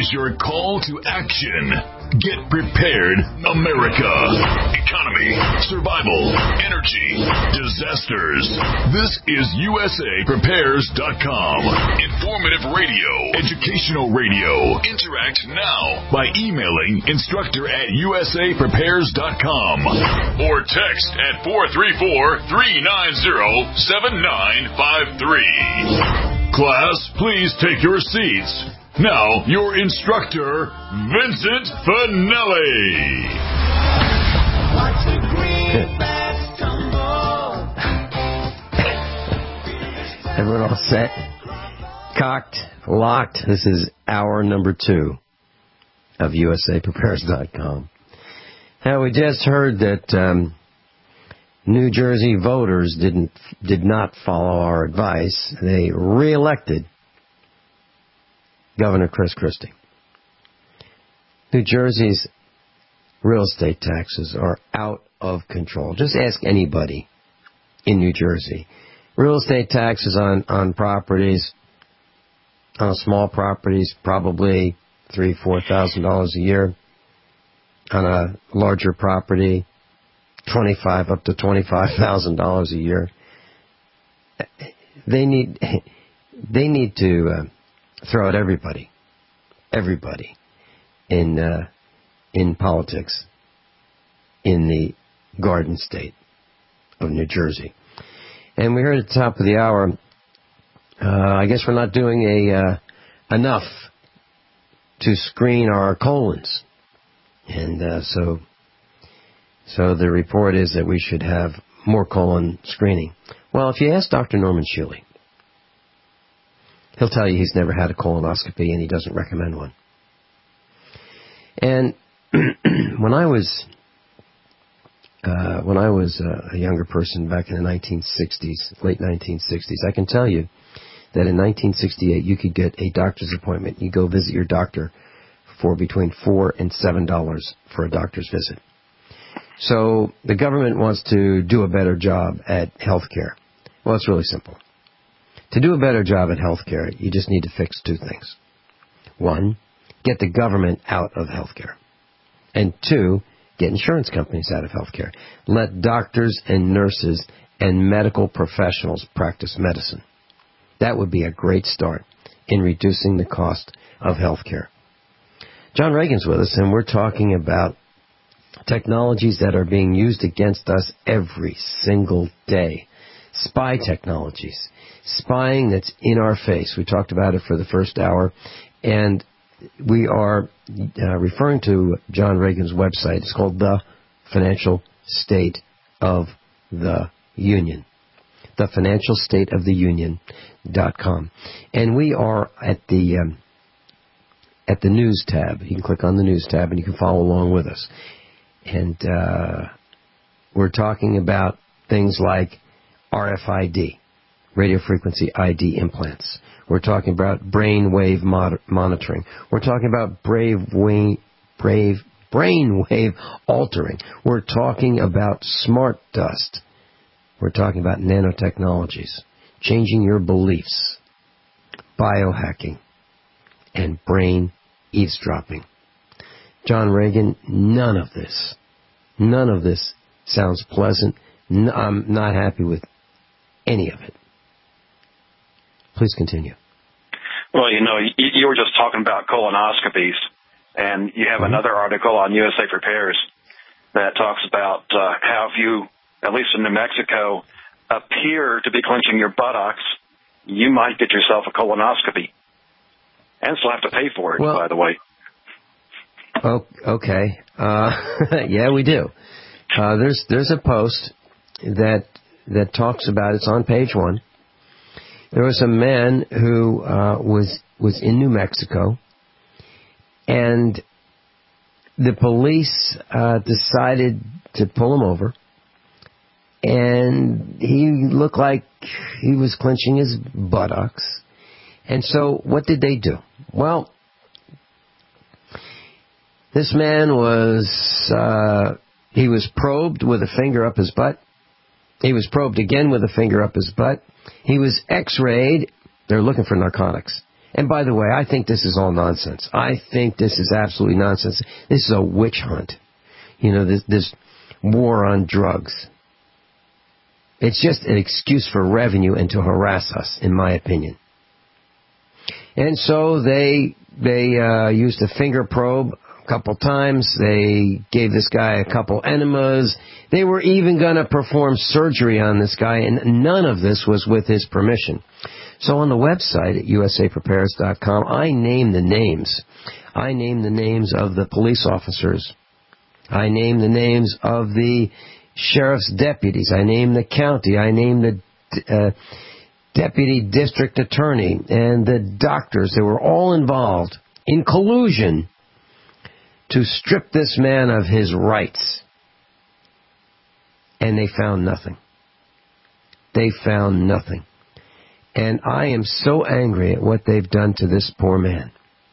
is your call to action. Get prepared, America. Economy, survival, energy, disasters. This is USAPrepares.com. Informative radio, educational radio. Interact now by emailing instructor@USAPrepares.com or text at 434-390-7953. Class, please take your seats. Now, your instructor, Vincent Finelli. Watch the greenbacks tumble. Everyone all set? Cocked? Locked? This is hour number 2 of USAPrepares.com. Now, we just heard that New Jersey voters did not follow our advice. They re-elected Governor Chris Christie. New Jersey's real estate taxes are out of control. Just ask anybody in New Jersey. Real estate taxes on properties, on small properties, probably $3,000-$4,000 a year. On a larger property, up to $25,000 a year. They need to throw out everybody in politics in the Garden State of New Jersey. And we heard at the top of the hour, I guess we're not doing enough to screen our colons. And so the report is that we should have more colon screening. Well, if you ask Dr. Norman Shealy, he'll tell you he's never had a colonoscopy and he doesn't recommend one. And when I was a younger person back in the 1960s, late 1960s, I can tell you that in 1968 you could get a doctor's appointment. You go visit your doctor for between $4 and $7 for a doctor's visit. So the government wants to do a better job at health care. Well, it's really simple. To do a better job at health care, you just need to fix 2 things. 1, get the government out of health care. And 2, get insurance companies out of health care. Let doctors and nurses and medical professionals practice medicine. That would be a great start in reducing the cost of health care. John Reagan's with us, and we're talking about technologies that are being used against us every single day. Spy technologies. Spying that's in our face. We talked about it for the first hour, and we are referring to John Reagan's website. It's called The Financial State of the Union. TheFinancialStateOfTheUnion.com. And we are at the news tab. You can click on the news tab and you can follow along with us. And we're talking about things like RFID, radio frequency ID implants. We're talking about brain wave monitoring. We're talking about brain wave altering. We're talking about smart dust. We're talking about nanotechnologies, changing your beliefs, biohacking, and brain eavesdropping. John Reagan, none of this sounds pleasant. I'm not happy with any of it. Please continue. Well, you were just talking about colonoscopies, and you have another article on USA Prepares that talks about how if you, at least in New Mexico, appear to be clenching your buttocks, you might get yourself a colonoscopy. And still have to pay for it, by the way. Oh, okay. Yeah, we do. There's a post that talks about, it's on page 1. There was a man who was in New Mexico, and the police decided to pull him over, and he looked like he was clenching his buttocks. And so what did they do? Well, this man he was probed with a finger up his butt. He was probed again with a finger up his butt. He was x-rayed. They're looking for narcotics. And by the way, I think this is all nonsense. I think this is absolutely nonsense. This is a witch hunt. This war on drugs. It's just an excuse for revenue and to harass us, in my opinion. And so they used a finger probe a couple times. They gave this guy a couple enemas. They were even going to perform surgery on this guy, and none of this was with his permission. So on the website at usaprepares.com, I name the names. I name the names of the police officers. I name the names of the sheriff's deputies. I name the county. I name the deputy district attorney and the doctors. They were all involved in collusion to strip this man of his rights. And they found nothing. They found nothing. And I am so angry at what they've done to this poor man.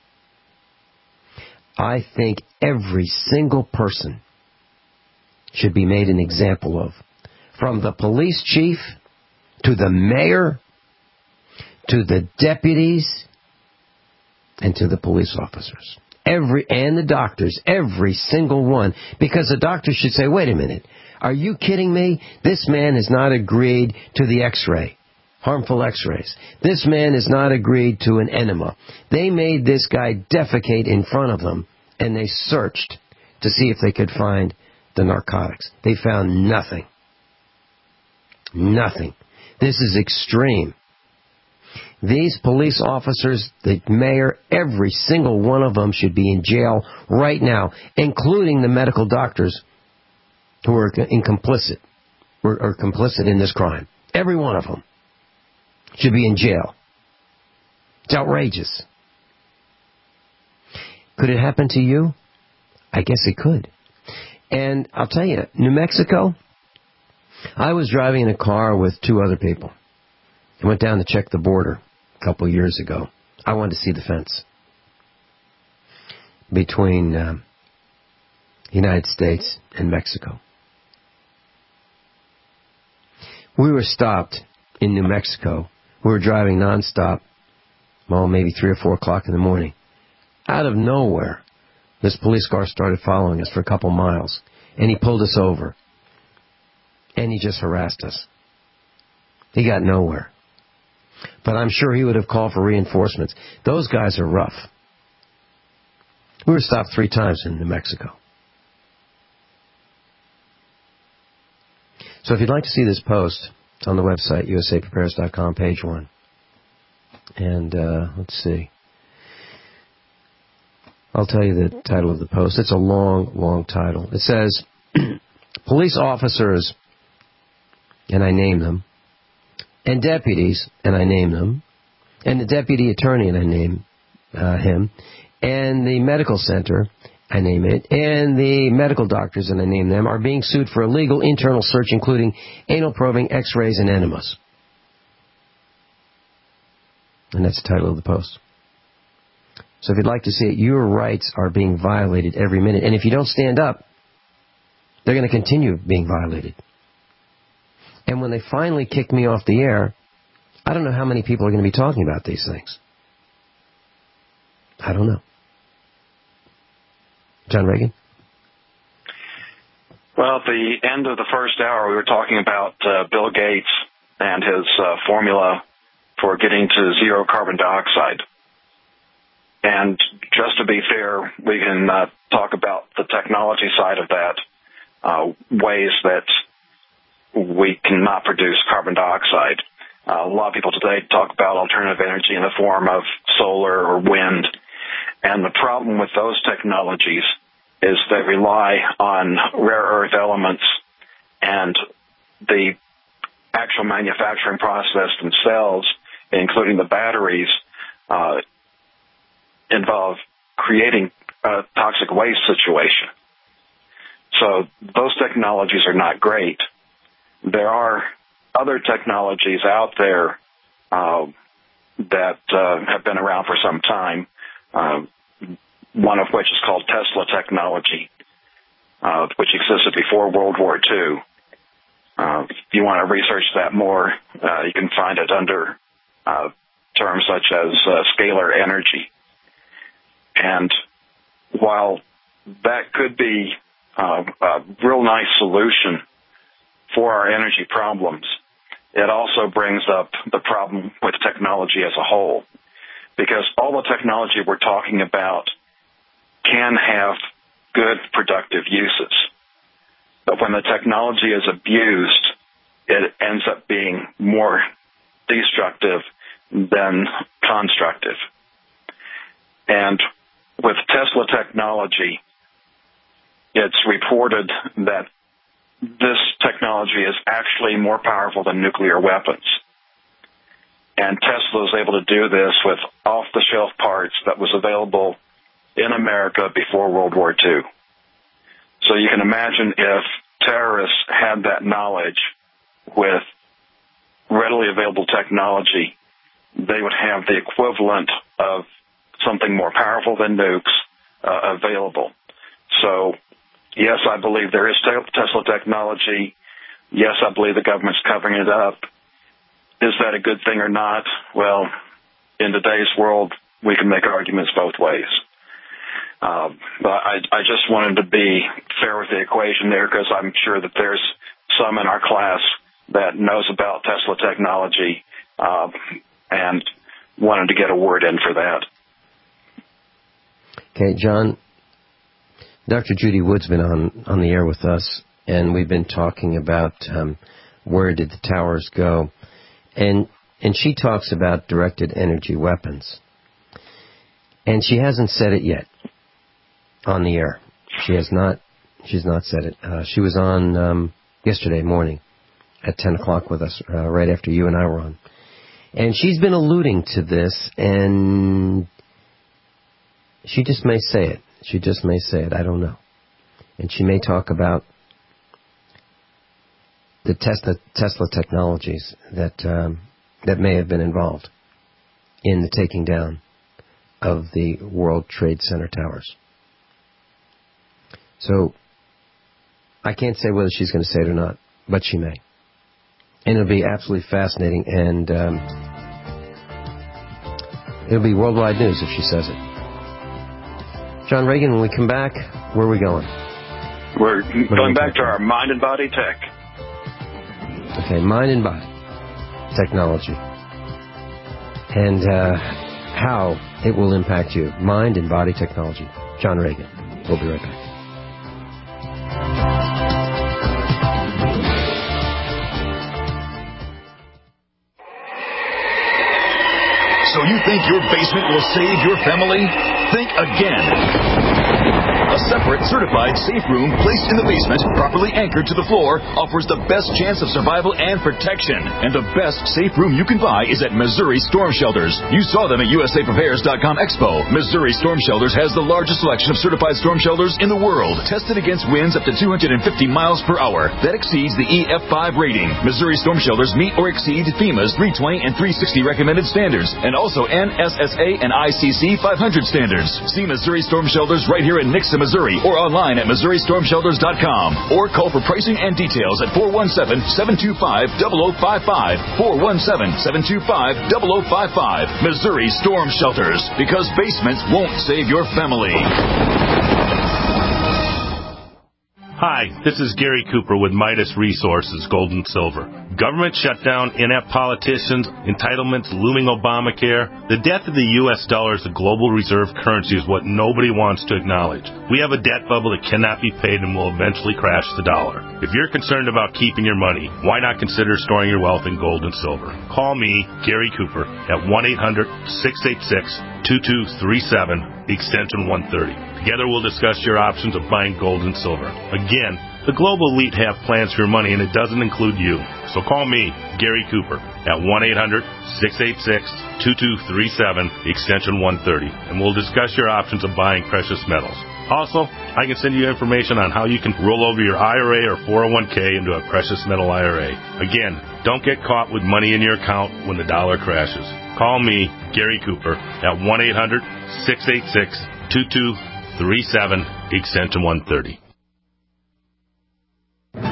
I think every single person should be made an example of. From the police chief to the mayor to the deputies and to the police officers. And the doctors, every single one. Because the doctor should say, wait a minute, are you kidding me? This man has not agreed to the x-ray. Harmful x-rays. This man has not agreed to an enema. They made this guy defecate in front of them, and they searched to see if they could find the narcotics. They found nothing. Nothing. This is extreme. These police officers, the mayor, every single one of them should be in jail right now, including the medical doctors who are complicit in this crime. Every one of them should be in jail. It's outrageous. Could it happen to you? I guess it could. And I'll tell you, New Mexico, I was driving in a car with two other people. I went down to check the border a couple of years ago. I wanted to see the fence between the United States and Mexico. We were stopped in New Mexico. We were driving nonstop, maybe 3 or 4 o'clock in the morning. Out of nowhere, this police car started following us for a couple miles, and he pulled us over, and he just harassed us. He got nowhere. But I'm sure he would have called for reinforcements. Those guys are rough. We were stopped 3 times in New Mexico. So if you'd like to see this post, it's on the website, usaprepares.com, page 1. And let's see. I'll tell you the title of the post. It's a long, long title. It says, police officers, and I name them, and deputies, and I name them, and the deputy attorney, and I name him, and the medical center, I name it, and the medical doctors, and I name them, are being sued for illegal internal search, including anal probing, x-rays, and enemas. And that's the title of the post. So if you'd like to see it, your rights are being violated every minute. And if you don't stand up, they're going to continue being violated. And when they finally kick me off the air, I don't know how many people are going to be talking about these things. I don't know. John Reagan? Well, at the end of the first hour, we were talking about Bill Gates and his formula for getting to zero carbon dioxide. And just to be fair, we can talk about the technology side of that, ways that we cannot produce carbon dioxide. A lot of people today talk about alternative energy in the form of solar or wind. And the problem with those technologies is they rely on rare earth elements, and the actual manufacturing process themselves, including the batteries, involve creating a toxic waste situation. So those technologies are not great. There are other technologies out there that have been around for some time, one of which is called Tesla technology, which existed before World War II. If you want to research that more, you can find it under terms such as scalar energy. And while that could be a real nice solution for our energy problems, it also brings up the problem with technology as a whole. Because all the technology we're talking about can have good, productive uses. But when the technology is abused, it ends up being more destructive than constructive. And with Tesla technology, it's reported that this technology is actually more powerful than nuclear weapons. And Tesla was able to do this with off-the-shelf parts that was available in America before World War II. So you can imagine if terrorists had that knowledge with readily available technology, they would have the equivalent of something more powerful than nukes available. So, yes, I believe there is Tesla technology. Yes, I believe the government's covering it up. Is that a good thing or not? Well, in today's world, we can make arguments both ways. But I just wanted to be fair with the equation there, because I'm sure that there's some in our class that knows about Tesla technology and wanted to get a word in for that. Okay, John, Dr. Judy Wood's been on the air with us, and we've been talking about where did the towers go. And she talks about directed energy weapons. And she hasn't said it yet on the air. She's not said it. She was on yesterday morning at 10 o'clock with us, right after you and I were on. And she's been alluding to this, and she just may say it. She just may say it. I don't know. And she may talk about the Tesla technologies that may have been involved in the taking down of the World Trade Center towers. So I can't say whether she's going to say it or not, but she may. And it'll be absolutely fascinating, and it'll be worldwide news if she says it. John Reagan, when we come back, where are we going? We're going back to our mind and body tech. Okay, mind and body technology. And how it will impact you. Mind and body technology. John Reagan. We'll be right back. So you think your basement will save your family? Think again. A separate, certified safe room placed in the basement, properly anchored to the floor, offers the best chance of survival and protection. And the best safe room you can buy is at Missouri Storm Shelters. You saw them at USAPrepares.com Expo. Missouri Storm Shelters has the largest selection of certified storm shelters in the world, tested against winds up to 250 miles per hour. That exceeds the EF5 rating. Missouri Storm Shelters meet or exceed FEMA's 320 and 360 recommended standards, and also NSSA and ICC 500 standards. See Missouri Storm Shelters right here in Nixa, Missouri, or online at MissouriStormShelters.com, or call for pricing and details at 417-725-0055, 417-725-0055. Missouri Storm Shelters, because basements won't save your family. Hi, this is Gary Cooper with Midas Resources, Gold and Silver. Government shutdown, inept politicians, entitlements, looming Obamacare. The death of the U.S. dollar as the global reserve currency is what nobody wants to acknowledge. We have a debt bubble that cannot be paid and will eventually crash the dollar. If you're concerned about keeping your money, why not consider storing your wealth in gold and silver? Call me, Gary Cooper, at 1-800-686-2237, extension 130. Together we'll discuss your options of buying gold and silver. Again, the global elite have plans for your money, and it doesn't include you. So call me, Gary Cooper, at 1-800-686-2237, extension 130, and we'll discuss your options of buying precious metals. Also, I can send you information on how you can roll over your IRA or 401k into a precious metal IRA. Again, don't get caught with money in your account when the dollar crashes. Call me, Gary Cooper, at 1-800-686-2237, extension 130.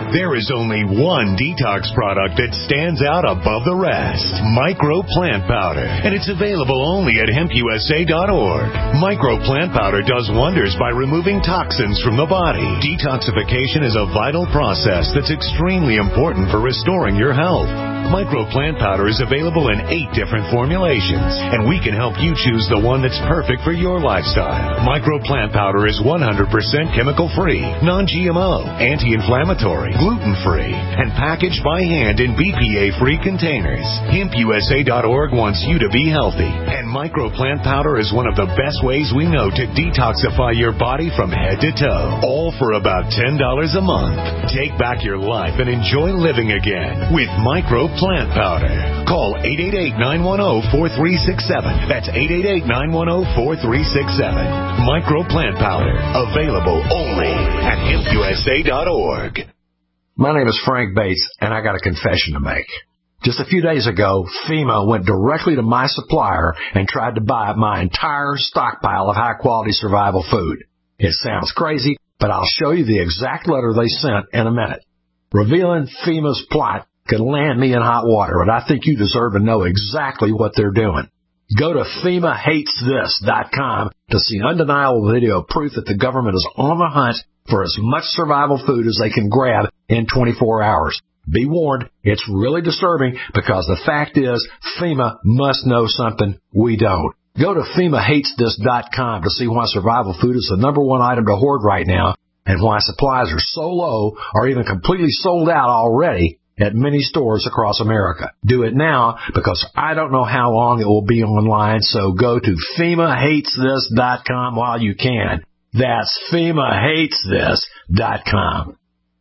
There is only one detox product that stands out above the rest. Micro Plant Powder. And it's available only at hempusa.org. Micro Plant Powder does wonders by removing toxins from the body. Detoxification is a vital process that's extremely important for restoring your health. Micro Plant Powder is available in 8 different formulations, and we can help you choose the one that's perfect for your lifestyle. Micro Plant Powder is 100% chemical-free, non-GMO, anti-inflammatory, gluten-free, and packaged by hand in BPA-free containers. HempUSA.org wants you to be healthy, and Micro Plant Powder is one of the best ways we know to detoxify your body from head to toe, all for about $10 a month. Take back your life and enjoy living again with Micro Plant Powder. Call 888-910-4367. That's 888-910-4367. Micro Plant Powder. Available only at hempusa.org. My name is Frank Bates, and I got a confession to make. Just a few days ago, FEMA went directly to my supplier and tried to buy my entire stockpile of high-quality survival food. It sounds crazy, but I'll show you the exact letter they sent in a minute. Revealing FEMA's plot could land me in hot water, but I think you deserve to know exactly what they're doing. Go to FEMAHatesThis.com to see undeniable video proof that the government is on the hunt for as much survival food as they can grab in 24 hours. Be warned, it's really disturbing because the fact is FEMA must know something we don't. Go to FEMAHatesThis.com to see why survival food is the number one item to hoard right now and why supplies are so low or even completely sold out already at many stores across America. Do it now because I don't know how long it will be online, so go to FEMAHatesThis.com while you can. That's FEMAHatesThis.com.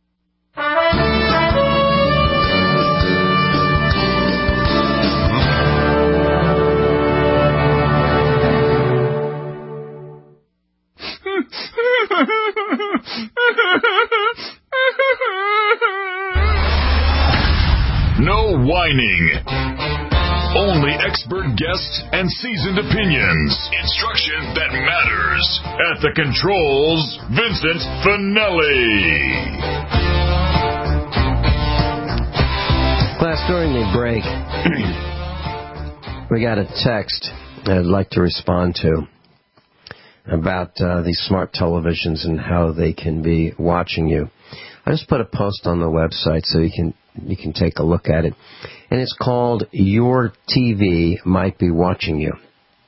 No whining. Only expert guests and seasoned opinions. Instruction that matters. At the controls, Vincent Finelli. Class, during the break, we got a text I'd like to respond to about these smart televisions and how they can be watching you. I just put a post on the website so you can take a look at it. And it's called Your TV Might Be Watching You.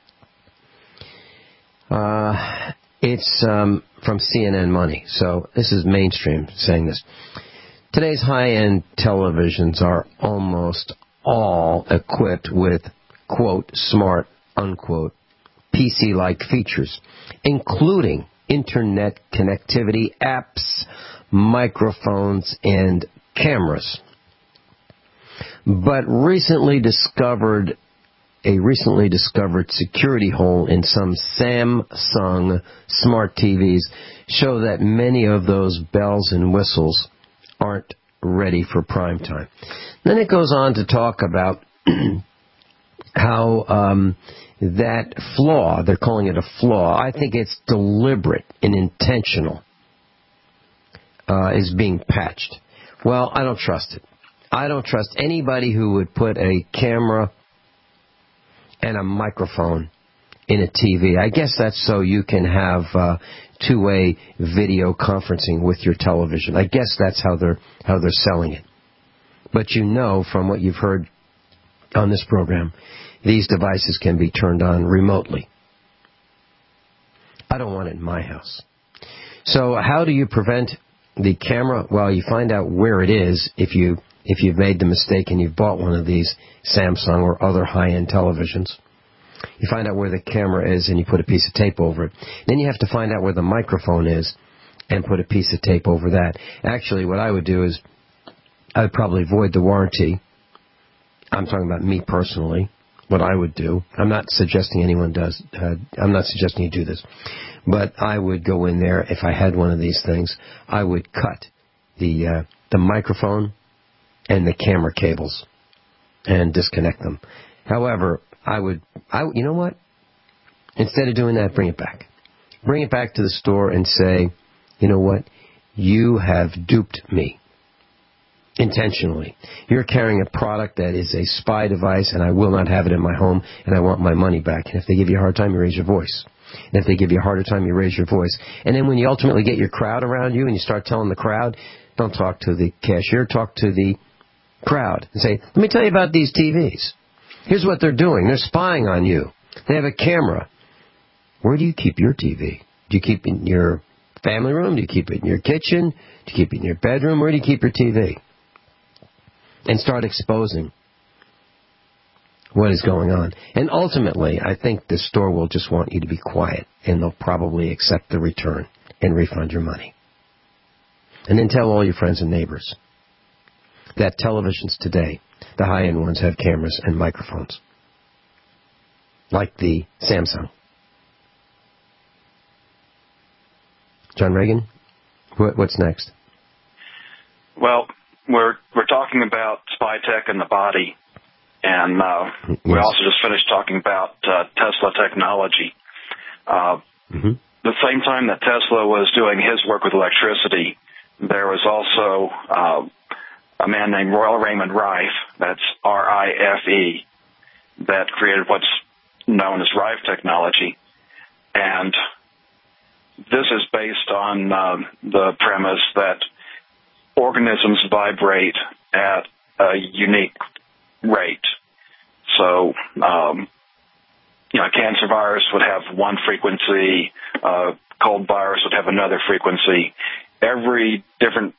It's from CNN Money. So this is mainstream saying this. Today's high-end televisions are almost all equipped with, quote, smart, unquote, PC-like features, including internet connectivity, apps, microphones, and cameras. But a recently discovered security hole in some Samsung smart TVs show that many of those bells and whistles aren't ready for prime time. Then it goes on to talk about how that flaw, they're calling it a flaw, I think it's deliberate and intentional, is being patched. Well, I don't trust it. I don't trust anybody who would put a camera and a microphone in a TV. I guess that's so you can have two-way video conferencing with your television. I guess that's how they're selling it. But you know from what you've heard on this program, these devices can be turned on remotely. I don't want it in my house. So how do you prevent the camera? Well, you find out where it is if you've made the mistake and you've bought one of these Samsung or other high-end televisions. You find out where the camera is and you put a piece of tape over it. Then you have to find out where the microphone is and put a piece of tape over that. Actually, what I would do is I would probably void the warranty. I'm talking about me personally, what I would do. I'm not suggesting anyone does. I'm not suggesting you do this. But I would go in there, if I had one of these things, I would cut the microphone and the camera cables and disconnect them. However, you know what? Instead of doing that, bring it back. Bring it back to the store and say, you know what? You have duped me. intentionally. You're carrying a product that is a spy device, and I will not have it in my home, and I want my money back. And if they give you a hard time, you raise your voice. And if they give you a harder time, you raise your voice. And then when you ultimately get your crowd around you and you start telling the crowd, don't talk to the cashier, talk to the crowd and say, let me tell you about these TVs. Here's what they're doing. They're spying on you. They have a camera. Where do you keep your TV? Do you keep it in your family room? Do you keep it in your kitchen? Do you keep it in your bedroom? Where do you keep your TV? And start exposing what is going on. And ultimately, I think the store will just want you to be quiet, and they'll probably accept the return and refund your money. And then tell all your friends and neighbors that televisions today, the high-end ones, have cameras and microphones, like the Samsung. John Reagan, what's next? Well, we're talking about spy tech in the body, and we also just finished talking about Tesla technology. The same time that Tesla was doing his work with electricity, there was also a man named Royal Raymond Rife, that's R-I-F-E, that created what's known as Rife technology. And this is based on the premise that organisms vibrate at a unique rate. So, cancer virus would have one frequency, cold virus would have another frequency. Every different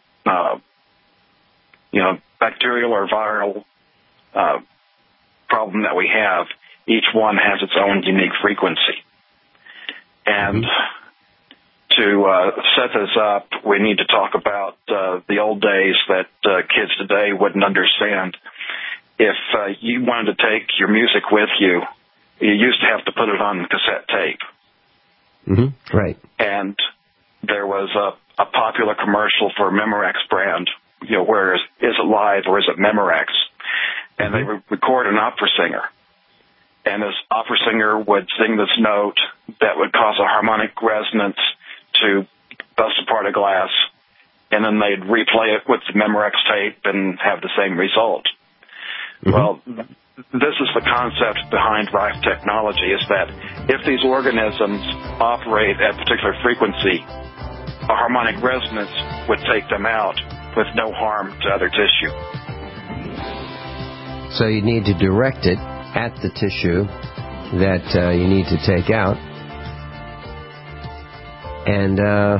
bacterial or viral problem that we have, each one has its own unique frequency. And to set this up, we need to talk about the old days that kids today wouldn't understand. If you wanted to take your music with you, you used to have to put it on cassette tape. Right. And there was a popular commercial for Memorex brand, where is it live or is it Memorex? And they would record an opera singer. And this opera singer would sing this note that would cause a harmonic resonance to bust apart a glass. And then they'd replay it with the Memorex tape and have the same result. Well, this is the concept behind Rife technology, is that if these organisms operate at a particular frequency, a harmonic resonance would take them out with no harm to other tissue. So you need to direct it at the tissue that you need to take out. And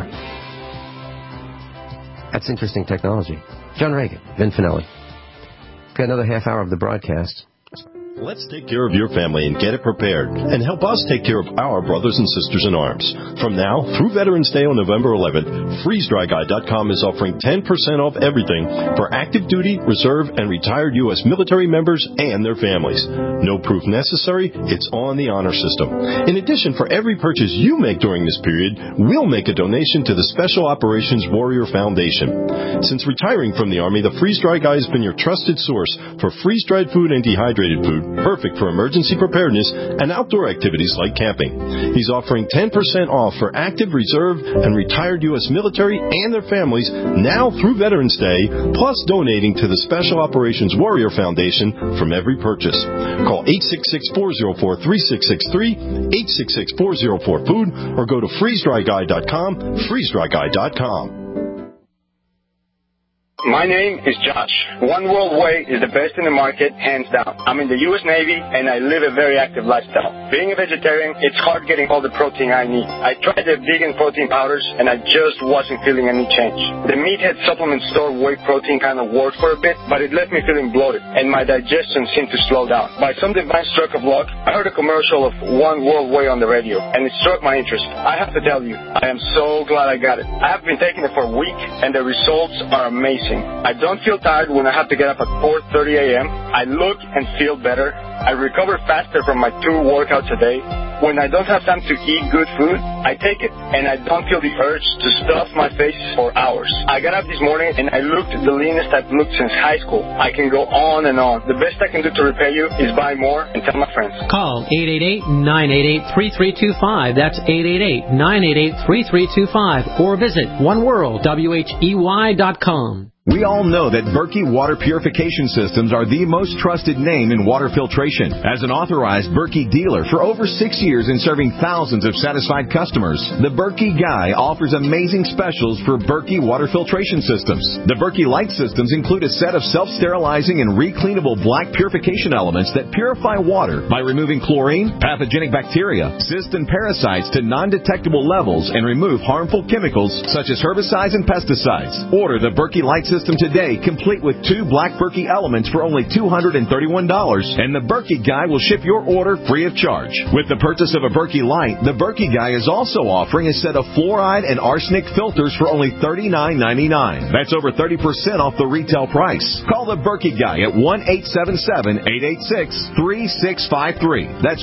that's interesting technology. John Reagan, Vin Finelli. Got another half hour of the broadcast. Let's take care of your family and get it prepared, and help us take care of our brothers and sisters in arms. From now through Veterans Day on November 11th, FreezeDryGuy.com is offering 10% off everything for active duty, reserve, and retired U.S. military members and their families. No proof necessary, it's on the honor system. In addition, for every purchase you make during this period, we'll make a donation to the Special Operations Warrior Foundation. Since retiring from the Army, the Freeze Dry Guy has been your trusted source for freeze-dried food and dehydrated food, perfect for emergency preparedness and outdoor activities like camping. He's offering 10% off for active, reserve, and retired U.S. military and their families now through Veterans Day, plus donating to the Special Operations Warrior Foundation from every purchase. Call 866-404-3663, 866-404-FOOD, or go to FreezeDryGuy.com, FreezeDryGuy.com. My name is Josh. One World Way is the best in the market, hands down. I'm in the U.S. Navy, and I live a very active lifestyle. Being a vegetarian, it's hard getting all the protein I need. I tried the vegan protein powders, and I just wasn't feeling any change. The Meathead supplement store whey protein kind of worked for a bit, but it left me feeling bloated, and my digestion seemed to slow down. By some divine stroke of luck, I heard a commercial of One World Way on the radio, and it struck my interest. I have to tell you, I am so glad I got it. I have been taking it for a week, and the results are amazing. I don't feel tired when I have to get up at 4:30 a.m. I look and feel better. I recover faster from my 2 workouts a day. When I don't have time to eat good food, I take it, and I don't feel the urge to stuff my face for hours. I got up this morning, and I looked the leanest I've looked since high school. I can go on and on. The best I can do to repay you is buy more and tell my friends. Call 888-988-3325. That's 888-988-3325. Or visit oneworldwhey.com. We all know that Berkey Water Purification Systems are the most trusted name in water filtration. As an authorized Berkey dealer for over 6 years and serving thousands of satisfied customers, the Berkey Guy offers amazing specials for Berkey water filtration systems. The Berkey Light systems include a set of self-sterilizing and recleanable black purification elements that purify water by removing chlorine, pathogenic bacteria, cysts, and parasites to non-detectable levels and remove harmful chemicals such as herbicides and pesticides. Order the Berkey Light system today, complete with 2 black Berkey elements for only $231, and the Berkey Guy will ship your order free of charge. With the purchase of a Berkey Light, the Berkey Guy is also offering a set of fluoride and arsenic filters for only $39.99. That's over 30% off the retail price. Call the Berkey Guy at 1-877-886-3653. That's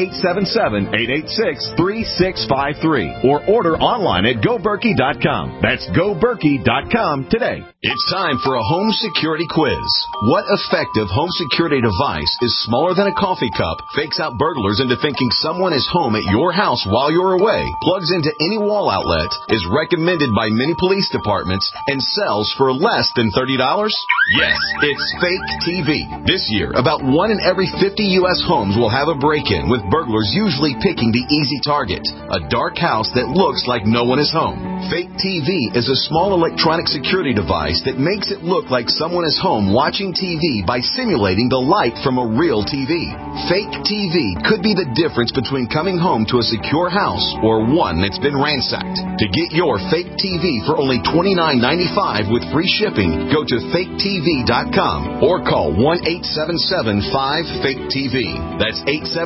1-877-886-3653. Or order online at GoBerkey.com. That's GoBerkey.com today. It's time for a home security quiz. What effective home security device is smaller than a coffee cup, fakes out burglars into thinking someone is home at your house while you're away, plugs into any wall outlet, is recommended by many police departments, and sells for less than $30? Yes, it's Fake TV. This year, about 1 in every 50 U.S. homes will have a break-in, with burglars usually picking the easy target, a dark house that looks like no one is home. Fake TV is a small electronic security device that makes it look like someone is home watching TV by simulating the light from a real TV. Fake TV could be the difference between coming home to a secure house or one that's been ransacked. To get your Fake TV for only $29.95 with free shipping, go to faketv.com or call 1-877-5-FAKE-TV. That's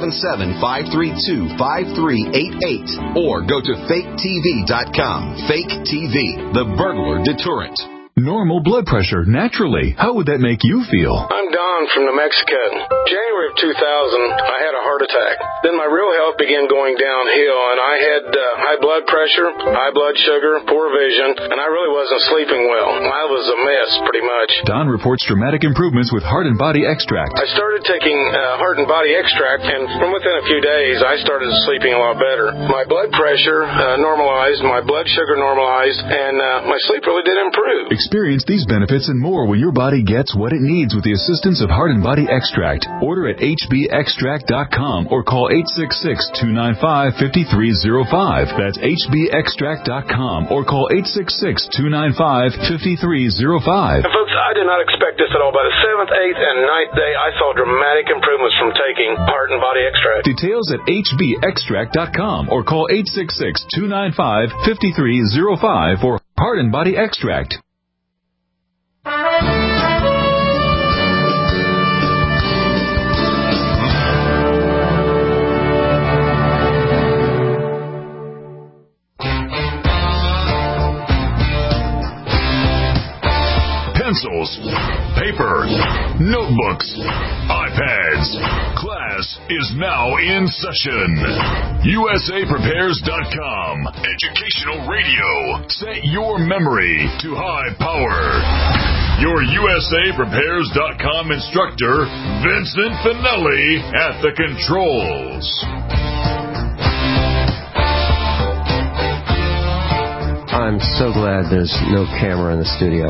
877-532-5388 or go to faketv.com. Fake TV, the burglar deterrent. Normal blood pressure, naturally. How would that make you feel? I'm Don from New Mexico. January of 2000, I had a heart attack. Then my real health began going downhill, and I had high blood pressure, high blood sugar, poor vision, and I really wasn't sleeping well. I was a mess, pretty much. Don reports dramatic improvements with Heart and Body Extract. I started taking Heart and Body Extract, and from within a few days, I started sleeping a lot better. My blood pressure normalized, my blood sugar normalized, and my sleep really did improve. Experience these benefits and more when your body gets what it needs with the assistance of Heart and Body Extract. Order at hbextract.com or call 866-295-5305. That's hbextract.com or call 866-295-5305. And folks, I did not expect this at all. By the 7th, 8th, and 9th day, I saw dramatic improvements from taking Heart and Body Extract. Details at hbextract.com or call 866-295-5305 for Heart and Body Extract. Pencils, paper, notebooks, iPads. Class is now in session. USAPrepares.com. Educational radio. Set your memory to high power. Your USAPrepares.com instructor, Vincent Finelli, at the controls. I'm so glad there's no camera in the studio.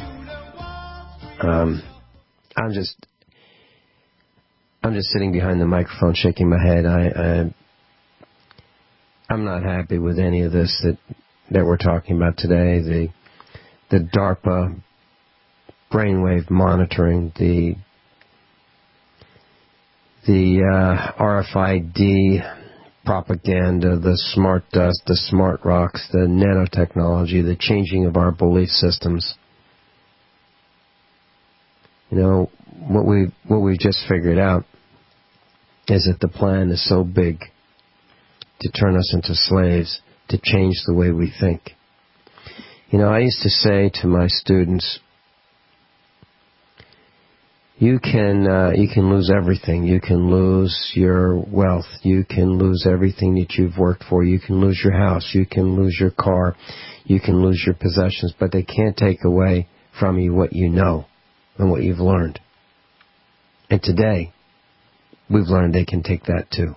I'm just sitting behind the microphone shaking my head. I'm not happy with any of this that we're talking about today. The DARPA brainwave monitoring, the RFID propaganda, the smart dust, the smart rocks, the nanotechnology, the changing of our belief systems. You know, what we've just figured out is that the plan is so big to turn us into slaves, to change the way we think. You know, I used to say to my students, you can lose everything. You can lose your wealth. You can lose everything that you've worked for. You can lose your house. You can lose your car. You can lose your possessions. But they can't take away from you what you know and what you've learned. And today, we've learned they can take that too.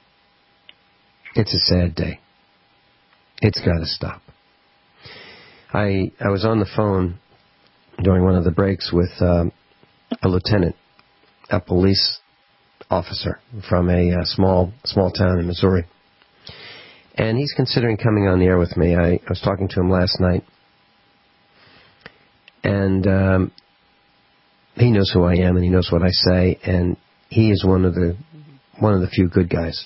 It's a sad day. It's got to stop. I was on the phone during one of the breaks with a lieutenant, a police officer from a small town in Missouri. And he's considering coming on the air with me. I was talking to him last night. And he knows who I am and he knows what I say, and he is one of the few good guys.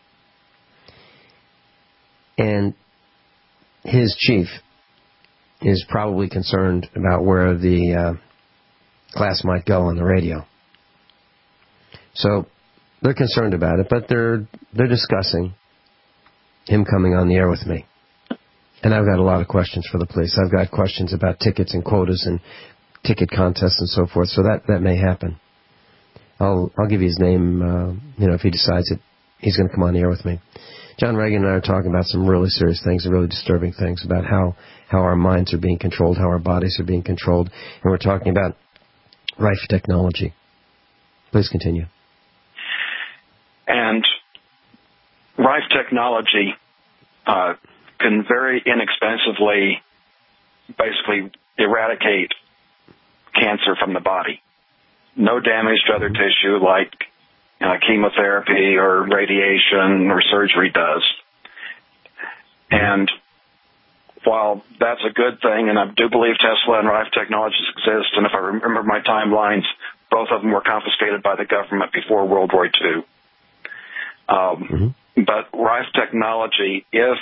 And his chief is probably concerned about where the class might go on the radio. So they're concerned about it, but they're discussing him coming on the air with me. And I've got a lot of questions for the police. I've got questions about tickets and quotas and ticket contests and so forth, so that may happen. I'll give you his name, if he decides that he's going to come on the air with me. John Reagan and I are talking about some really serious things and really disturbing things about how our minds are being controlled, how our bodies are being controlled, and we're talking about Rife technology. Please continue. And Rife technology can very inexpensively basically eradicate cancer from the body. No damage to other tissue like chemotherapy or radiation or surgery does. And while that's a good thing, and I do believe Tesla and Rife technologies exist, and if I remember my timelines, both of them were confiscated by the government before World War II. But Rife technology, if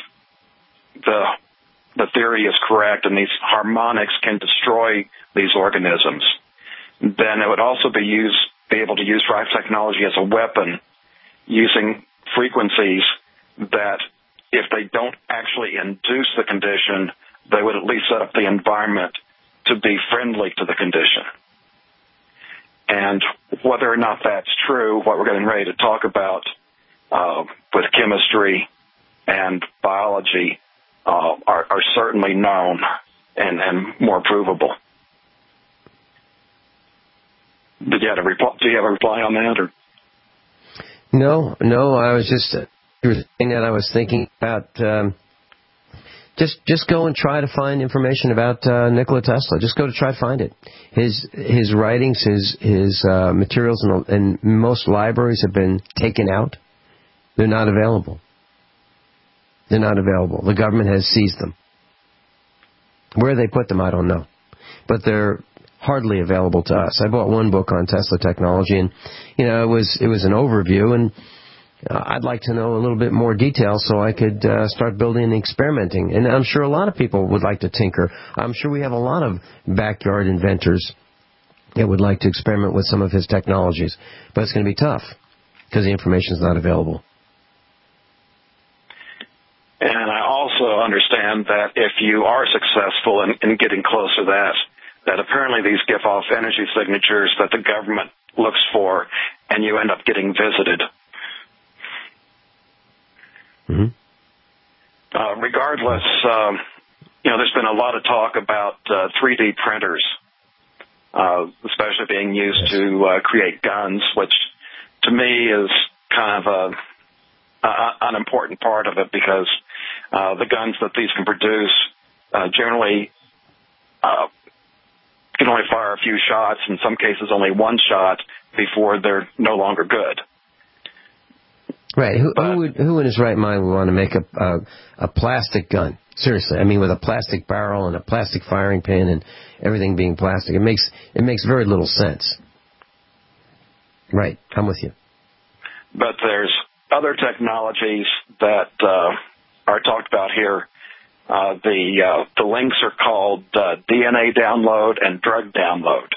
the theory is correct and these harmonics can destroy these organisms, then it would also be able to use Rife technology as a weapon using frequencies that, if they don't actually induce the condition, they would at least set up the environment to be friendly to the condition. And whether or not that's true, what we're getting ready to talk about with chemistry and biology are certainly known and more provable. Do you have a reply on that? Or? No. I was just saying that I was thinking about just go and try to find information about Nikola Tesla. Just go to try to find it. His writings, his materials, and most libraries have been taken out. They're not available. The government has seized them. Where they put them, I don't know. But they're hardly available to us. I bought one book on Tesla technology, and it was an overview, and I'd like to know a little bit more detail so I could start building and experimenting. And I'm sure a lot of people would like to tinker. I'm sure we have a lot of backyard inventors that would like to experiment with some of his technologies, but it's going to be tough because the information is not available. And I also understand that if you are successful in getting close to that apparently these give off energy signatures that the government looks for, and you end up getting visited. Regardless, there's been a lot of talk about 3D printers, especially being used to create guns, which to me is kind of an important part of it, because the guns that these can produce generally can only fire a few shots, in some cases only one shot, before they're no longer good. Right. Who in his right mind would want to make a plastic gun? Seriously, I mean, with a plastic barrel and a plastic firing pin and everything being plastic, it makes very little sense. Right, I'm with you. But there's other technologies that are talked about here. The links are called DNA download and drug download.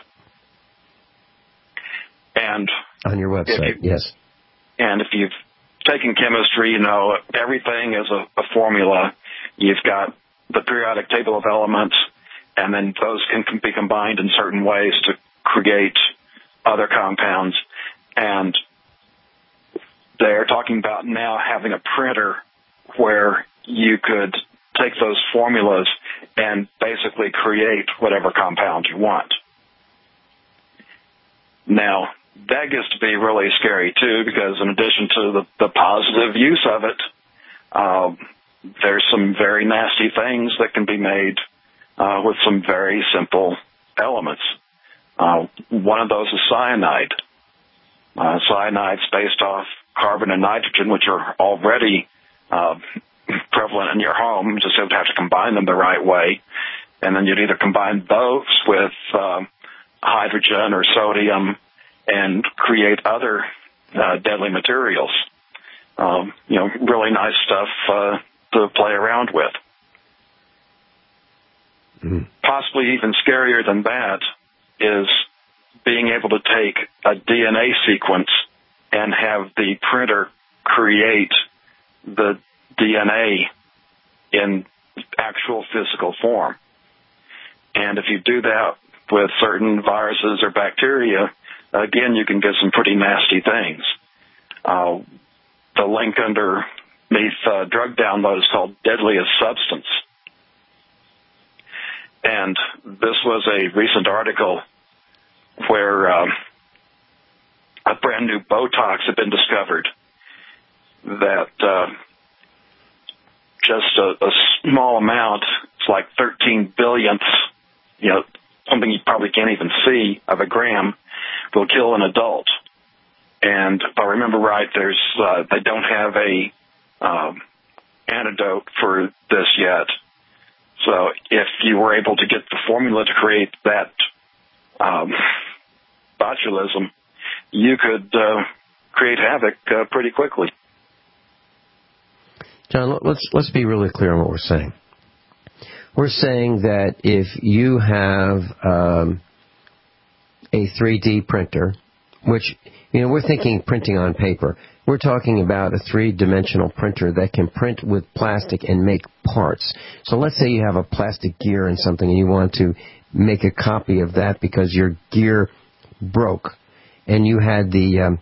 And on your website, yes. And if you've taken chemistry, everything is a formula. You've got the periodic table of elements, and then those can be combined in certain ways to create other compounds. And they're talking about now having a printer where you could take those formulas and basically create whatever compound you want. Now, that gets to be really scary, too, because in addition to the positive use of it, there's some very nasty things that can be made with some very simple elements. One of those is cyanide. Cyanide's based off carbon and nitrogen, which are already prevalent in your home. Just have to combine them the right way. And then you'd either combine those with hydrogen or sodium and create other deadly materials. Really nice stuff to play around with. Possibly even scarier than that is being able to take a DNA sequence and have the printer create the DNA in actual physical form. And if you do that with certain viruses or bacteria, again, you can get some pretty nasty things. The link underneath drug download is called Deadliest Substance. And this was a recent article where a brand new Botox had been discovered that just a small amount, it's like 13 billionths, something you probably can't even see of a gram, will kill an adult. And if I remember right, they don't have a antidote for this yet. So if you were able to get the formula to create that botulism, you could create havoc pretty quickly. John, let's be really clear on what we're saying. We're saying that if you have a 3D printer, which, we're thinking printing on paper. We're talking about a 3-dimensional printer that can print with plastic and make parts. So let's say you have a plastic gear and something and you want to make a copy of that because your gear broke and you had the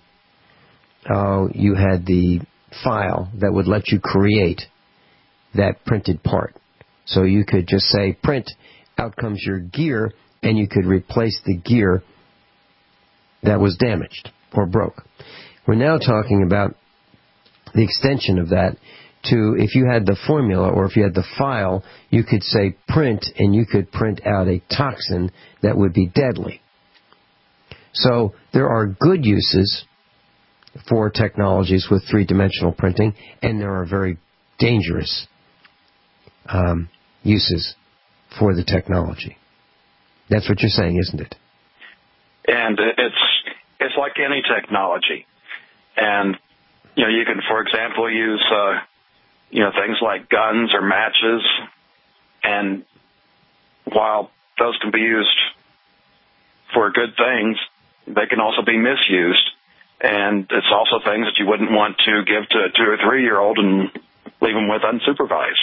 file that would let you create that printed part. So you could just say, print, out comes your gear, and you could replace the gear that was damaged or broke. We're now talking about the extension of that to, if you had the formula or if you had the file, you could say print, and you could print out a toxin that would be deadly. So there are good uses for technologies with 3-dimensional printing, and there are very dangerous uses for the technology. That's what you're saying, isn't it? And it's like any technology. And, you can, for example, use, things like guns or matches. And while those can be used for good things, they can also be misused. And it's also things that you wouldn't want to give to a 2 or 3-year-old and leave them with unsupervised.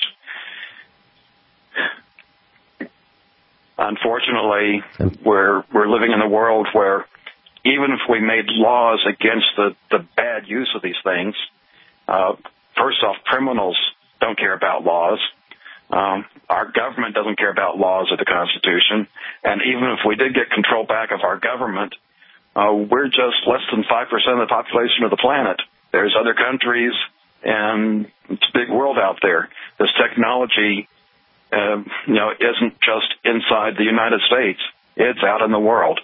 Unfortunately, we're living in a world where even if we made laws against the bad use of these things, first off, criminals don't care about laws. Our government doesn't care about laws or the Constitution. And even if we did get control back of our government, we're just less than 5% of the population of the planet. There's other countries, and it's a big world out there. This technology, isn't just inside the United States. It's out in the world.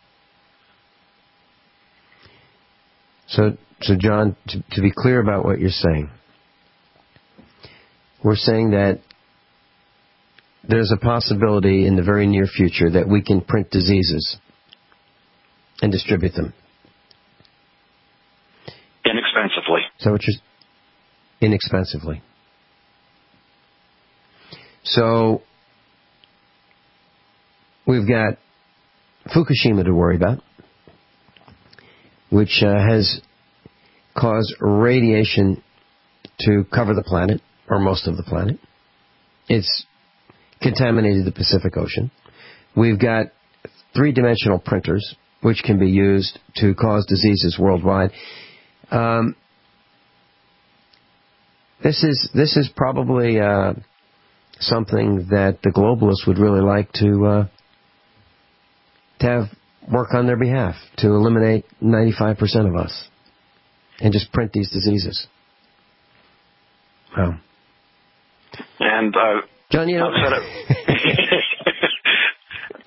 So John, to be clear about what you're saying, we're saying that there's a possibility in the very near future that we can print diseases and distribute them. Inexpensively. So what you're... Inexpensively. So we've got Fukushima to worry about, which has caused radiation to cover the planet, or most of the planet. It's contaminated the Pacific Ocean. We've got 3-dimensional printers, which can be used to cause diseases worldwide. This is probably something that the globalists would really like to have work on their behalf, to eliminate 95% of us and just print these diseases. Wow. And John,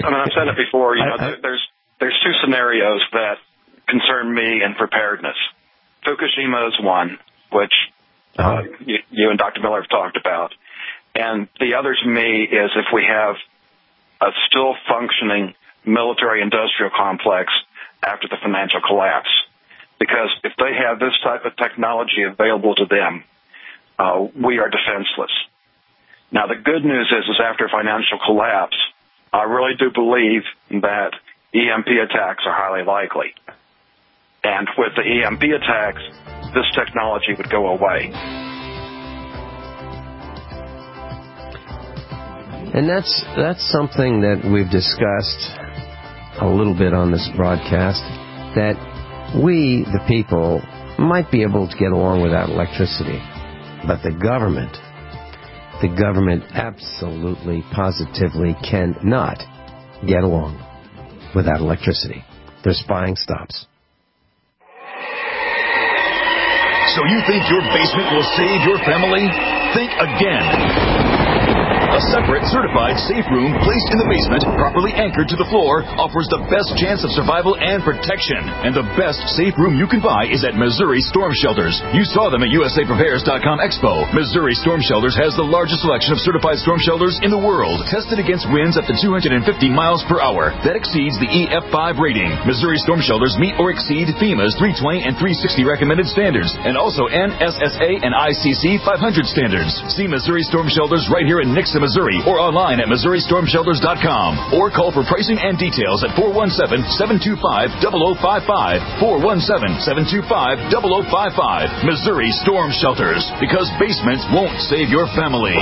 I've said it before. There's two scenarios that concern me in preparedness. Fukushima is one, which you and Dr. Miller have talked about. And the other to me is if we have a still functioning military-industrial complex after the financial collapse. Because if they have this type of technology available to them, we are defenseless. Now, the good news is after financial collapse, I really do believe that EMP attacks are highly likely. And with the EMP attacks, this technology would go away. And that's something that we've discussed a little bit on this broadcast, that we, the people, might be able to get along without electricity. But the government absolutely, positively cannot get along without electricity. Their spying stops. So you think your basement will save your family? Think again. A separate, certified safe room placed in the basement, properly anchored to the floor, offers the best chance of survival and protection. And the best safe room you can buy is at Missouri Storm Shelters. You saw them at USAPrepares.com Expo. Missouri Storm Shelters has the largest selection of certified storm shelters in the world, tested against winds up to 250 miles per hour. That exceeds the EF5 rating. Missouri Storm Shelters meet or exceed FEMA's 320 and 360 recommended standards, and also NSSA and ICC 500 standards. See Missouri Storm Shelters right here in Nixa, Missouri, or online at MissouriStormShelters.com, or call for pricing and details at 417-725-0055, 417-725-0055. Missouri Storm Shelters, because basements won't save your family.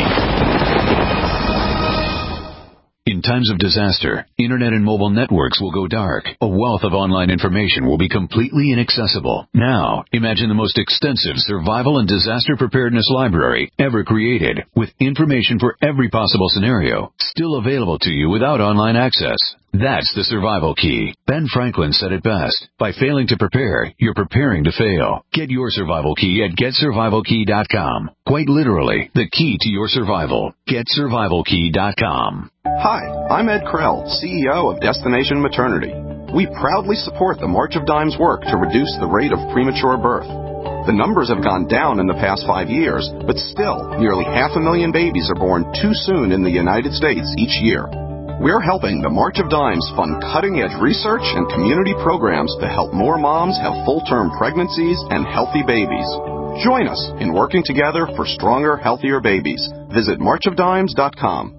In times of disaster, internet and mobile networks will go dark. A wealth of online information will be completely inaccessible. Now, imagine the most extensive survival and disaster preparedness library ever created, with information for every possible scenario, still available to you without online access. That's the survival key. Ben Franklin said it best. By failing to prepare, you're preparing to fail. Get your survival key at GetSurvivalKey.com. Quite literally, the key to your survival. GetSurvivalKey.com. Hi, I'm Ed Krell, CEO of Destination Maternity. We proudly support the March of Dimes work to reduce the rate of premature birth. The numbers have gone down in the past 5 years, but still, nearly 500,000 babies are born too soon in the United States each year. We're helping the March of Dimes fund cutting-edge research and community programs to help more moms have full-term pregnancies and healthy babies. Join us in working together for stronger, healthier babies. Visit marchofdimes.com.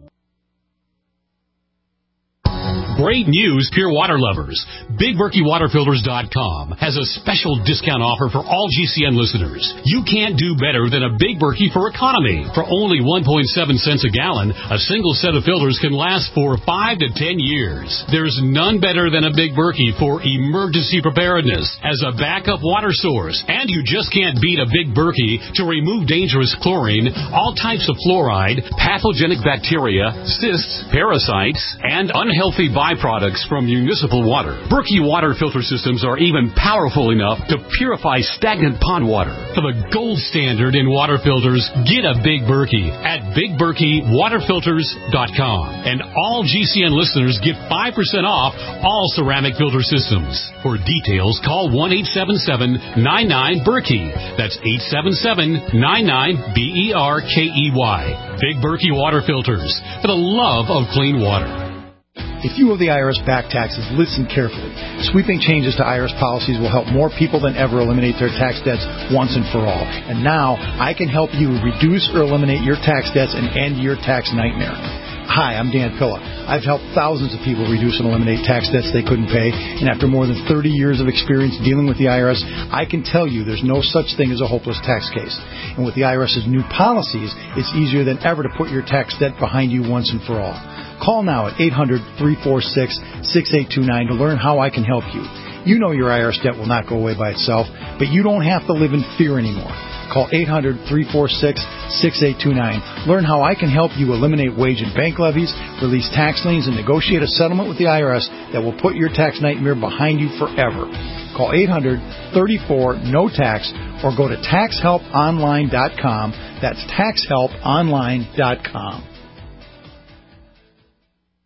Great news, pure water lovers. BigBerkeyWaterFilters.com has a special discount offer for all GCN listeners. You can't do better than a Big Berkey for economy. For only 1.7 cents a gallon, a single set of filters can last for 5 to 10 years. There's none better than a Big Berkey for emergency preparedness as a backup water source. And you just can't beat a Big Berkey to remove dangerous chlorine, all types of fluoride, pathogenic bacteria, cysts, parasites, and unhealthy byproducts from municipal water. Berkey water filter systems are even powerful enough to purify stagnant pond water. For the gold standard in water filters, get a Big Berkey at BigBerkeyWaterFilters.com. And all GCN listeners get 5% off all ceramic filter systems. For details, call 1-877-99-BERKEY. That's 877-99-BERKEY. Big Berkey Water Filters, for the love of clean water. If you owe the IRS back taxes, listen carefully. Sweeping changes to IRS policies will help more people than ever eliminate their tax debts once and for all. And now, I can help you reduce or eliminate your tax debts and end your tax nightmare. Hi, I'm Dan Pilla. I've helped thousands of people reduce and eliminate tax debts they couldn't pay, and after more than 30 years of experience dealing with the IRS, I can tell you there's no such thing as a hopeless tax case. And with the IRS's new policies, it's easier than ever to put your tax debt behind you once and for all. Call now at 800-346-6829 to learn how I can help you. You know your IRS debt will not go away by itself, but you don't have to live in fear anymore. Call 800-346-6829. Learn how I can help you eliminate wage and bank levies, release tax liens, and negotiate a settlement with the IRS that will put your tax nightmare behind you forever. Call 800-34-NO-TAX or go to TaxHelpOnline.com. That's TaxHelpOnline.com.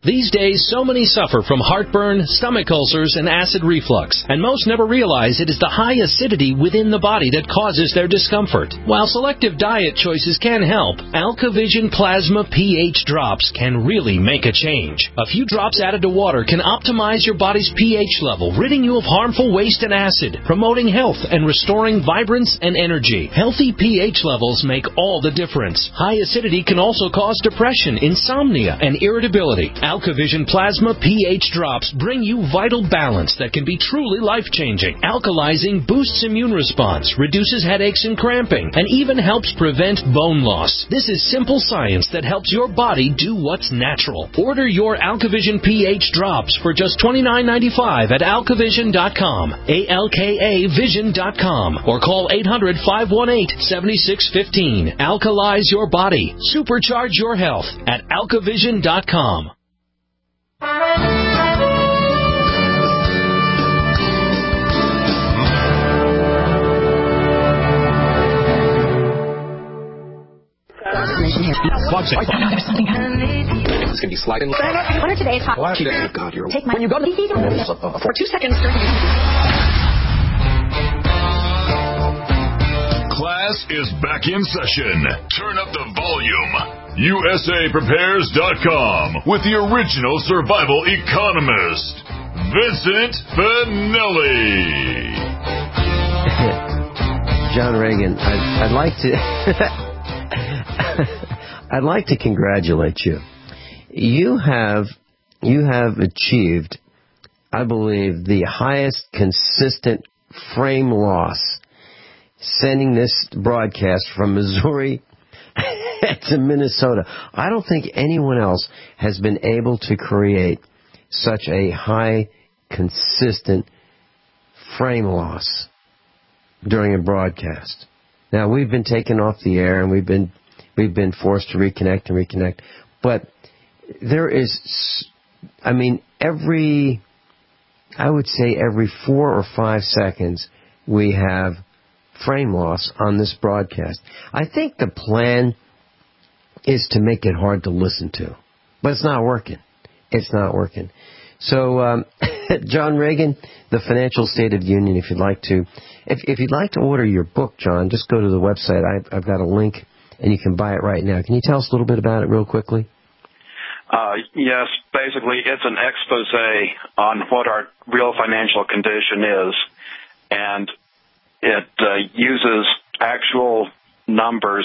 These days, so many suffer from heartburn, stomach ulcers, and acid reflux, and most never realize it is the high acidity within the body that causes their discomfort. While selective diet choices can help, AlkaVision Plasma pH drops can really make a change. A few drops added to water can optimize your body's pH level, ridding you of harmful waste and acid, promoting health and restoring vibrance and energy. Healthy pH levels make all the difference. High acidity can also cause depression, insomnia, and irritability. AlkaVision Plasma pH drops bring you vital balance that can be truly life-changing. Alkalizing boosts immune response, reduces headaches and cramping, and even helps prevent bone loss. This is simple science that helps your body do what's natural. Order your AlkaVision pH drops for just $29.95 at alkavision.com, ALKAvision.com, or call 800-518-7615. Alkalize your body. Supercharge your health at alkavision.com. It's going to be sliding. What are today's hot? God, you're... Take my... When you go to the for 2 seconds during the... Class is back in session. Turn up the volume. USAPrepares.com with the original survival economist, Vincent Finelli. John Reagan, I'd like to... I'd like to congratulate you. You have achieved, I believe, the highest consistent frame loss, sending this broadcast from Missouri to Minnesota. I don't think anyone else has been able to create such a high, consistent frame loss during a broadcast. Now, we've been taken off the air, and we've been forced to reconnect, but there is, I would say every 4 or 5 seconds we have frame loss on this broadcast. I think the plan is to make it hard to listen to, but it's not working. It's not working. So, John Reagan, The Financial State of the Union, if you'd like to order your book, John, just go to the website. I've got a link, and you can buy it right now. Can you tell us a little bit about it real quickly? Yes, basically it's an expose on what our real financial condition is, and it uses actual numbers,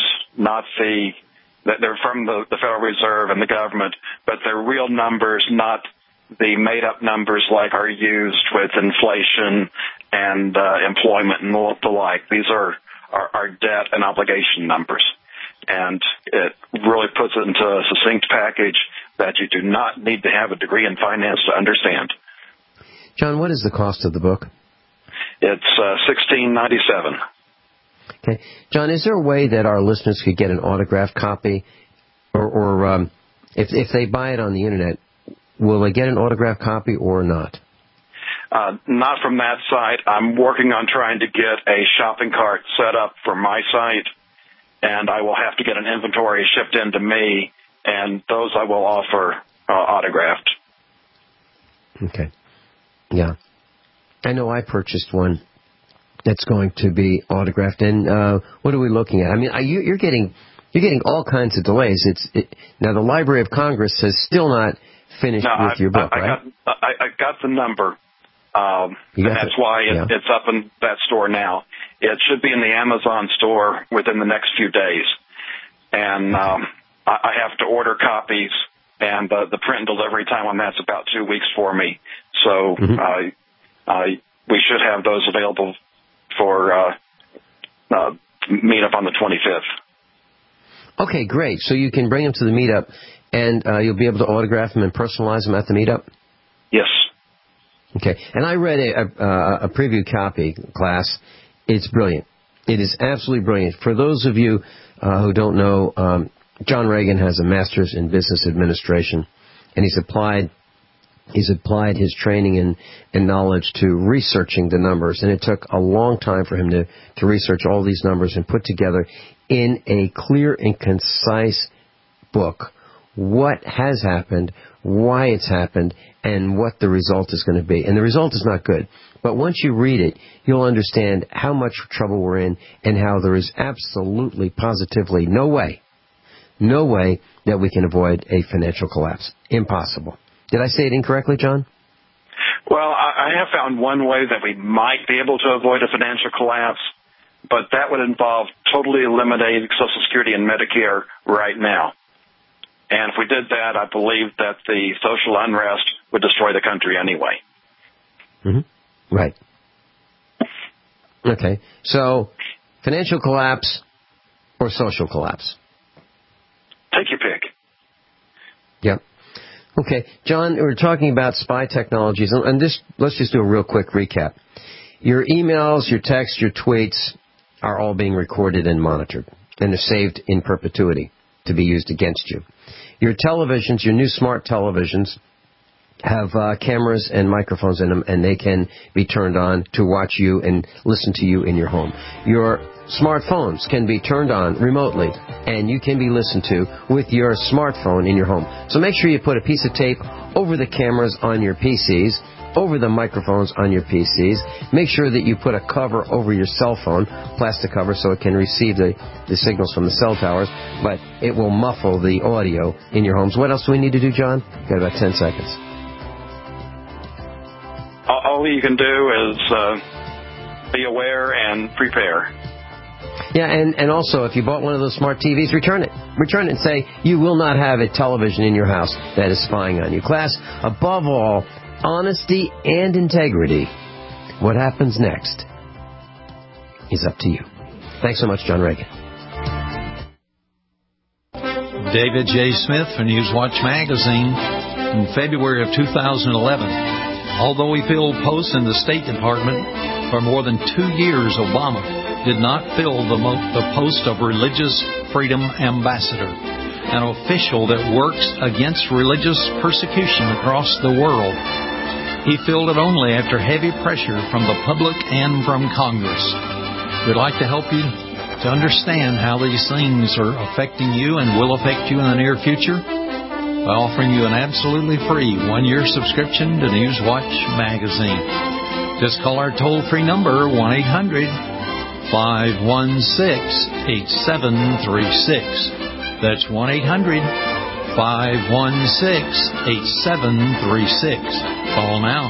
they're from the Federal Reserve and the government, but they're real numbers, not the made-up numbers like are used with inflation and employment and the like. These are our debt and obligation numbers. And it really puts it into a succinct package that you do not need to have a degree in finance to understand. John, what is the cost of the book? It's $16.97. Okay. John, is there a way that our listeners could get an autographed copy? Or if they buy it on the Internet, will they get an autographed copy or not? Not from that site. I'm working on trying to get a shopping cart set up for my site, and I will have to get an inventory shipped in to me, and those I will offer autographed. Okay. Yeah. I know I purchased one that's going to be autographed. And what are we looking at? I mean, you're getting all kinds of delays. Now, the Library of Congress has still not finished with your book, right? I got the number. And that's why it's up in that store now. It should be in the Amazon store within the next few days. And I have to order copies, and the print and delivery time on that's about 2 weeks for me. So we should have those available for meetup on the 25th. Okay, great. So you can bring them to the meetup, and you'll be able to autograph them and personalize them at the meetup? Yes. Okay. And I read a preview copy, class. It's brilliant. It is absolutely brilliant. For those of you who don't know, John Reagan has a master's in business administration, and he's applied his training and knowledge to researching the numbers. And it took a long time for him to research all these numbers and put together in a clear and concise book what has happened, why it's happened, and what the result is going to be. And the result is not good. But once you read it, you'll understand how much trouble we're in and how there is absolutely, positively no way that we can avoid a financial collapse. Impossible. Did I say it incorrectly, John? Well, I have found one way that we might be able to avoid a financial collapse, but that would involve totally eliminating Social Security and Medicare right now. And if we did that, I believe that the social unrest would destroy the country anyway. Mm-hmm. Right. Okay. So, financial collapse or social collapse? Take your pick. Yep. Okay. John, we're talking about spy technologies, and let's just do a real quick recap. Your emails, your texts, your tweets are all being recorded and monitored, and they're saved in perpetuity to be used against you. Your televisions, your new smart televisions, have cameras and microphones in them, and they can be turned on to watch you and listen to you in your home. Your smartphones can be turned on remotely, and you can be listened to with your smartphone in your home. So make sure you put a piece of tape over the cameras on your PCs, over the microphones on your PCs. Make sure that you put a cover over your cell phone, plastic cover, so it can receive the signals from the cell towers, but it will muffle the audio in your homes. What else do we need to do, John? Got about 10 seconds. All you can do is be aware and prepare. Yeah, and also, if you bought one of those smart TVs, return it. Return it and say, you will not have a television in your house that is spying on you. Class, above all, honesty and integrity. What happens next is up to you. Thanks so much, John Reagan. David J. Smith for Newswatch Magazine in February of 2011. Although we filled posts in the State Department for more than 2 years, Obama did not fill the post of Religious Freedom Ambassador, an official that works against religious persecution across the world. He filled it only after heavy pressure from the public and from Congress. We'd like to help you to understand how these things are affecting you and will affect you in the near future by offering you an absolutely free 1-year subscription to Newswatch Magazine. Just call our toll-free number, 1-800-516-8736. That's 1-800-516-8736. Call now.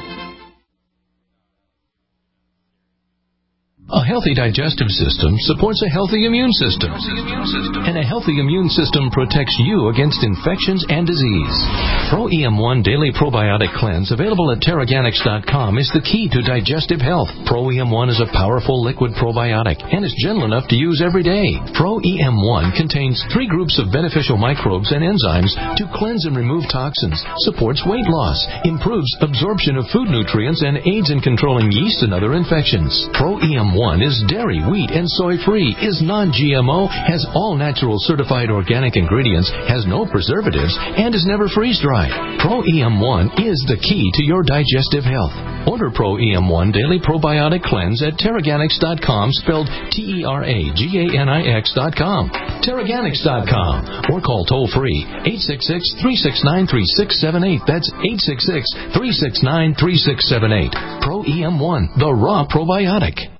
A healthy digestive system supports a healthy immune system. And a healthy immune system protects you against infections and disease. Pro-EM1 Daily Probiotic Cleanse, available at Teraganix.com, is the key to digestive health. Pro-EM1 is a powerful liquid probiotic and is gentle enough to use every day. Pro-EM1 contains 3 groups of beneficial microbes and enzymes to cleanse and remove toxins, supports weight loss, improves absorption of food nutrients, and aids in controlling yeast and other infections. Pro-EM1 is dairy, wheat, and soy-free, is non-GMO, has all natural certified organic ingredients, has no preservatives, and is never freeze-dried. Pro-EM1 is the key to your digestive health. Order Pro-EM1 Daily Probiotic Cleanse at Teraganix.com, spelled Teraganix.com. Teraganix.com, or call toll-free 866-369-3678. That's 866-369-3678. Pro-EM1, the raw probiotic.